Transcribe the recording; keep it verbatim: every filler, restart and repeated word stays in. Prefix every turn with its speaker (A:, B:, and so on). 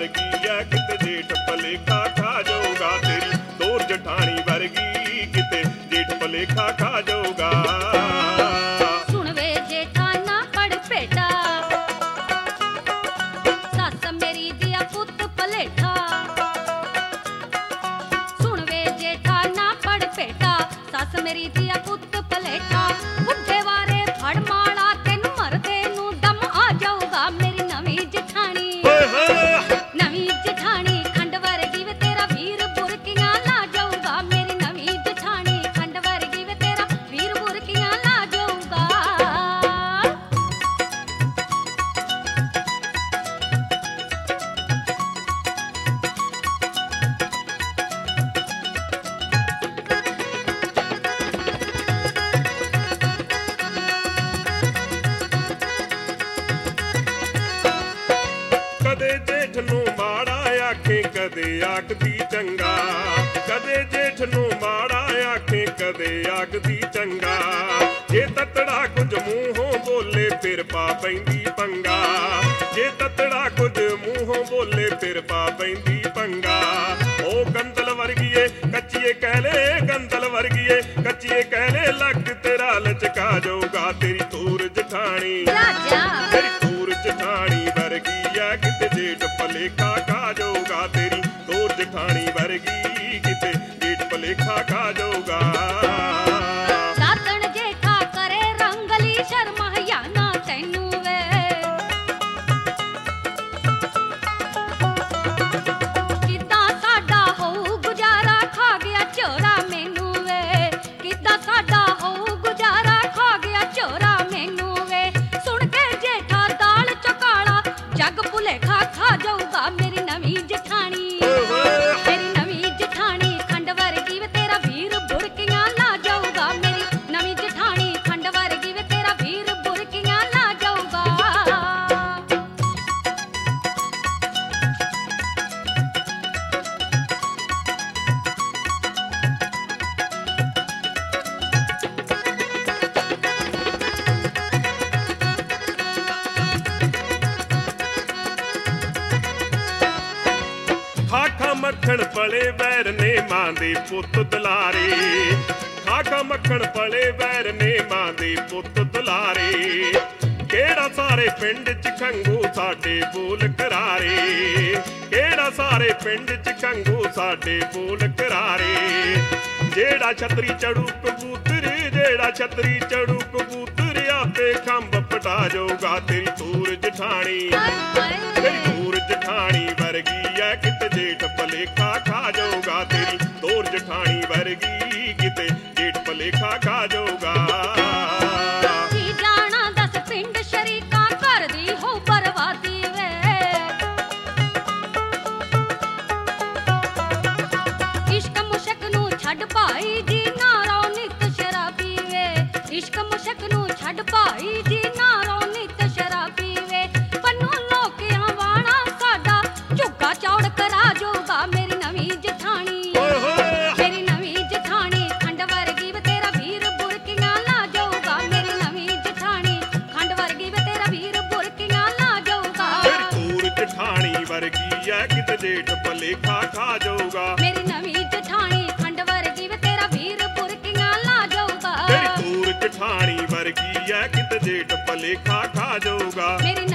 A: वर्गी है किते जेठ भलेखा खा जाऊगा तेरी तोर जठानी वर्गी किते जेठ भलेखा खा जाऊगा।
B: सुन वे जेठा ना पढ़ बेटा सस मेरी दिया पुत पलेठा। सुन वे जेठा ना पढ़ बेटा सस मेरी दिया पुत पलेठा। बुढ़े वारे फड़ माला तेन मरदे नू दम आ जाऊगा मेरी नवी जठानी। नवी जठानी खंड वर्गी वे तेरा वीर बुरकियां ला जाऊगा मेरी नवी जठानी खंड वर्गी वे तेरा वीर बुरकियां ला जाऊगा।
A: कदे जेठ नू माड़ा आखे कदे आखदी चंगा। कदे जेठ नू माड़ा आखे कदे आखदी चंगा। जे ततड़ा कुछ मूहों बोले फिर पा पैंदी पंगा। जे ततड़ा कुछ मूहों बोले फिर पा पैंदी पंगा। ओ गंदल वर्गीए कच्चिए कहले गंदल वर्गीए कच्चिए कहले लग तेरा लचका जाऊगा तेरी तूर जठानी।
B: राजा
A: तेरी तूर जठानी वर्गी है किते जेठ भलेखा खा जाऊगा तेरी तोर जठानी वर्गी किते जेठ भलेखा खा जाऊगा।
B: सातन जेठा करे रंगली शर्मा ना तैनू वे। किद्दां साडा होऊ गुजारा खा गया चोरा मैनू वे। किद्दां साडा होऊ गुजारा खा गया चोरा मैनू वे। सुन के जेठा दाल चौकाला जग भुलेखा खा जाऊगा मेरी नवी जठानी। मेरी नवी जठानी खंड वर्गी वे तेरा वीर बुरकियां ला जाऊगा मेरी नवी जठानी खंड वर्गी वे तेरा वीर बुरकियां ला जाऊगा।
A: खाखा मक्खन पले बैर ने मां दे पुत दुलारे। खाखा मक्खन पले बैर ने मां दे पुत दुलारे। केड़ा सारे पिंड च खंगू साडे बोल करारे। केड़ा सारे पिंड च खंगू साडे बोल करारे। जेड़ा छतरी चढ़ू कबूतर जेड़ा छतरी चढ़ू कबूतर आपे खंभ पटा जाऊगा तेरी तूर जठानी। तेरी तूर जठानी वर्गी है किते जेठ भलेखा खा जाऊगा तेरी तोर जठानी वर्गी किते जेठ भलेखा खा जाऊगा।
B: की जाना दस पिंड शरीका कर दी हो बर्बादी वे। इश्क मुशक नू छड़ भाई जी नारो नित शराबी वे। इश्क मुशक नू छड़ भाई जी नारो नित शराबी वे। पन्नू लोकियां वाणा साडा झुग्गा चौड़ करा जाऊगा मेरी नवी जठानी। मेरी नवी जठानी खंड वर्गी वे तेरा वीर बुरकियां ला जाऊगा मेरी नवी जठानी खंड वर्गी वे तेरा वीर बुरकियां ला जाऊगा।
A: तेरी तूर जठानी वर्गी है किते जेठ भलेखा खा जाऊगा।
B: मेरी नवी जठानी खंड वर्गी वे तेरा वीर बुरकियां ला जाऊगा।
A: तेरी तूर जठानी वर्गी है किते जेठ भलेखा खा जाऊगा।
B: मेरी